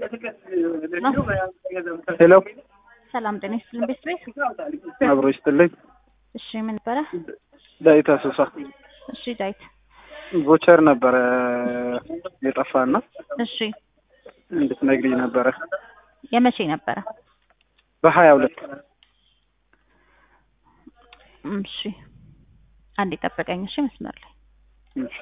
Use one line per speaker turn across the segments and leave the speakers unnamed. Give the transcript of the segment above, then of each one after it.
ሄሎ
ሰላም ጤና ይስጥልኝ። ቤት
አብሮ ይስጥልኝ።
እሺ ምን ነበረ?
ዳዊት አሶሳ።
እሺ ዳዊት
ቮቸር ነበረ የጠፋና
እሺ
እንድትነግሪኝ ነበረ።
የመቼ ነበረ?
በ22
እሺ አንዴ ጠብቀኝ። እሺ መስመር ላይ
እሺ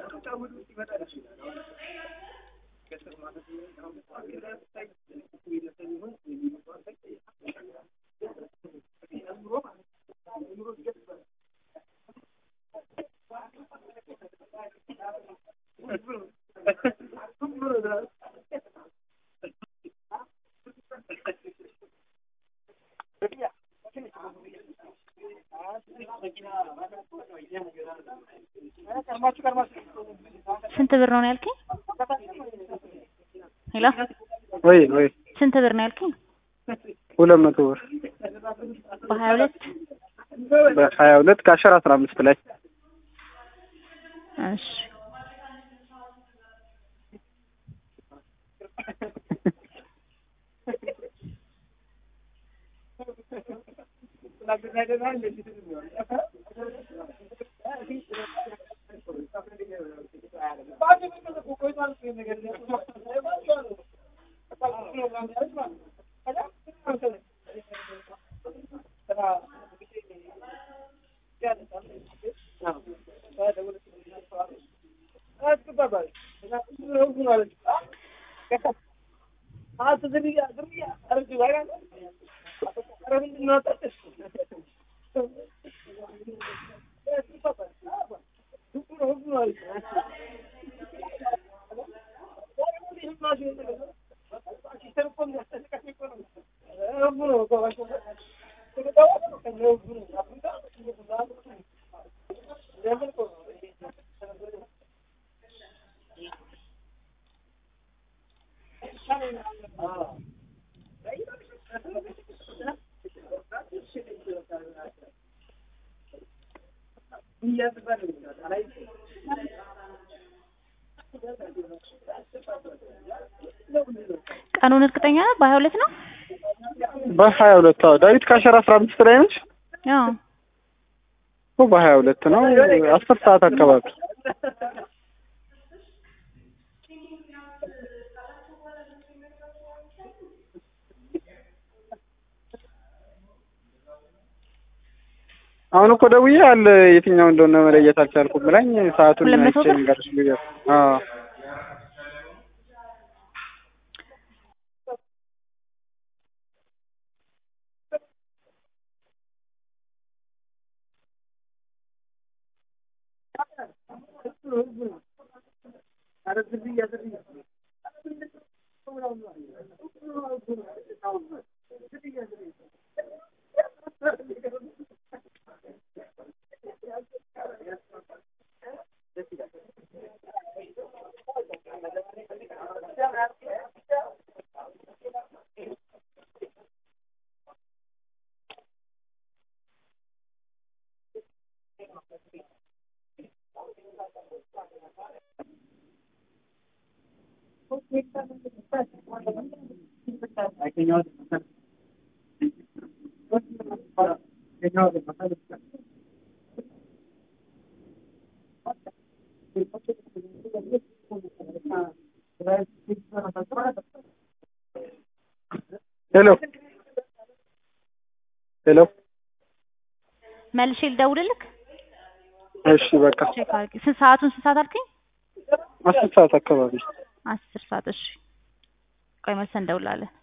ስንት ብር ነው ያልከኝ? ሄሎ
ወይ
ስንት ብር ነው ያልከኝ?
200 ብር በ22 ከአሸር 15 ላይ
እሺ ቀኑን እርግጠኛ ነህ? በ22 ነው።
በ22 አዎ። ዳዊት ከአሸር 15 ላይ ነች።
አዎ
በ22 ነው 10 ሰዓት አካባቢ። አሁን እኮ ደውዬ አለ የትኛው እንደሆነ መለየት አልቻልኩም ብላኝ ሰዓቱን አይቼ ንገርሽ ብዬ። አዎ ሄሎ
መልሼ ልደውልልክ?
እሺ በቃ
ቼክ አድርጊ። ስንት ሰዓት አልከኝ?
10 ሰዓት አካባቢ።
10 ሰዓት። እሺ ቆይ መልሰን እንደውላለን።